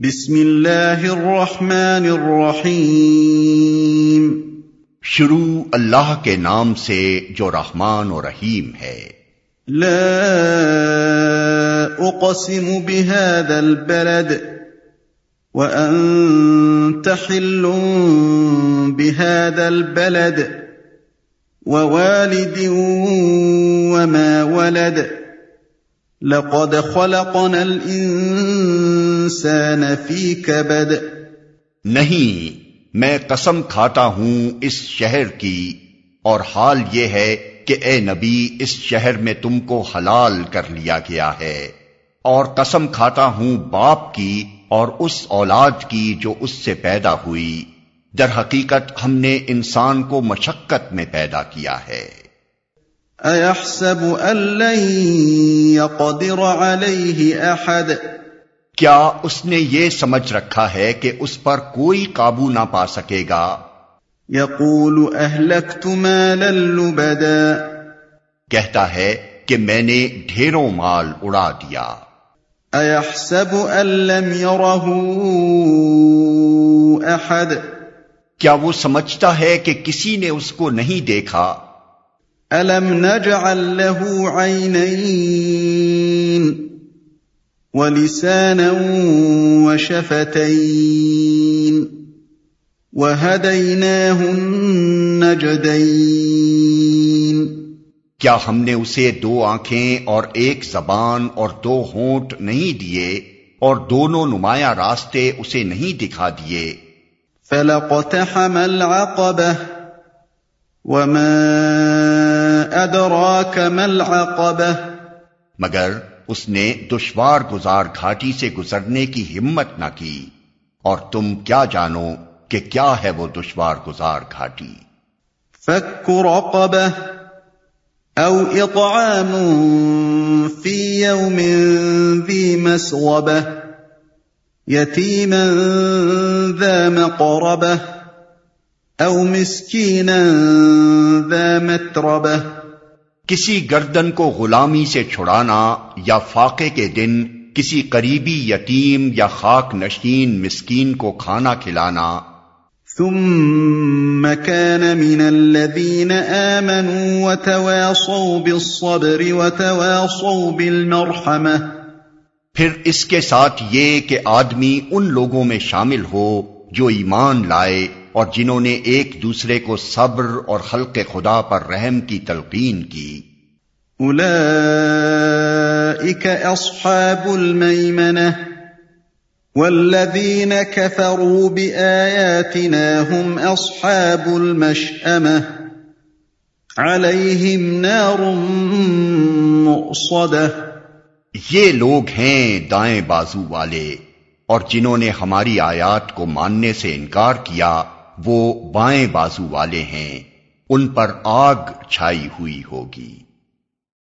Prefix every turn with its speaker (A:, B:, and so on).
A: بسم اللہ الرحمن الرحیم۔
B: شروع اللہ کے نام سے جو رحمان و رحیم ہے۔
A: لا اقسم بهذا البلد وانت حل بهذا البلد ووالد وما ولد لقد خلقنا الانسان فی کبد۔
B: نہیں، میں قسم کھاتا ہوں اس شہر کی، اور حال یہ ہے کہ اے نبی اس شہر میں تم کو حلال کر لیا گیا ہے، اور قسم کھاتا ہوں باپ کی اور اس اولاد کی جو اس سے پیدا ہوئی، در حقیقت ہم نے انسان کو مشقت میں پیدا کیا ہے۔
A: ایحسب ان لن یقدر علیہ احد،
B: کیا اس نے یہ سمجھ رکھا ہے کہ اس پر کوئی قابو نہ پا سکے گا؟
A: یقول اہلکت مالا لبدا،
B: کہتا ہے کہ میں نے ڈھیروں مال اڑا دیا۔
A: ایحسب ان لم یرہ احد،
B: کیا وہ سمجھتا ہے کہ کسی نے اس کو نہیں دیکھا؟
A: الم نجعل له عینین ولسانا وشفتین وہدیناہ النجدین،
B: کیا ہم نے اسے دو آنکھیں اور ایک زبان اور دو ہونٹ نہیں دیے، اور دونوں نمایاں راستے اسے نہیں دکھا دیے؟
A: فلقتحم العقبہ وما ادراک ما العقبہ،
B: مگر اس نے دشوار گزار گھاٹی سے گزرنے کی ہمت نہ کی، اور تم کیا جانو کہ کیا ہے وہ دشوار گزار گھاٹی؟
A: فک رقبہ او اطعام فی یوم ذی مسغبہ یتیما ذا مقربہ او مسکینا ذا متربہ،
B: کسی گردن کو غلامی سے چھڑانا، یا فاقے کے دن کسی قریبی یتیم یا خاک نشین مسکین کو کھانا کھلانا۔
A: ثم كان من الذين آمنوا وتواصوا بالصبر وتواصوا بالمرحمة،
B: پھر اس کے ساتھ یہ کہ آدمی ان لوگوں میں شامل ہو جو ایمان لائے اور جنہوں نے ایک دوسرے کو صبر اور خلق خدا پر رحم کی تلقین کی۔
A: اولئک اصحاب المیمنہ والذین کفروا بآیاتنا هم اصحاب المشأمہ علیہم نار مؤصدہ،
B: یہ لوگ ہیں دائیں بازو والے، اور جنہوں نے ہماری آیات کو ماننے سے انکار کیا وہ بائیں بازو والے ہیں، ان پر آگ چھائی ہوئی ہوگی۔